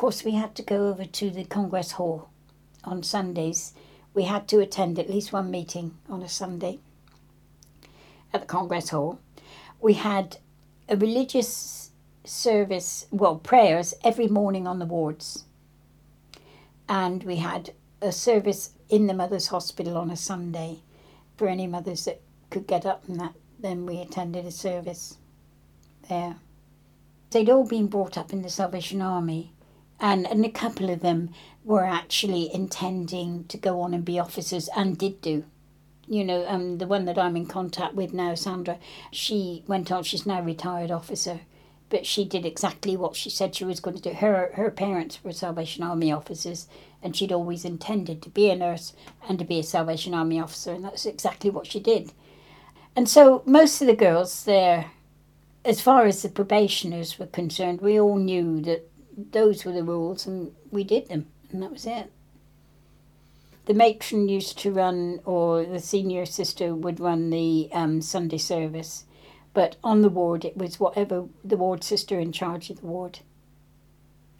course, we had to go over to the Congress Hall on Sundays. We had to attend at least one meeting on a Sunday at the Congress Hall. We had a religious service, prayers every morning on the wards. And we had a service in the Mothers' Hospital on a Sunday for any mothers that could get up and that. Then we attended a service there. They'd all been brought up in the Salvation Army, and a couple of them were actually intending to go on and be officers and did do. The one that I'm in contact with now, Sandra, she went on, she's now a retired officer, but she did exactly what she said she was going to do. Her parents were Salvation Army officers, and she'd always intended to be a nurse and to be a Salvation Army officer, and that's exactly what she did. And so most of the girls there, as far as the probationers were concerned, we all knew that those were the rules and we did them, and that was it. The matron used to run, or the senior sister would run the Sunday service, but on the ward it was whatever the ward sister in charge of the ward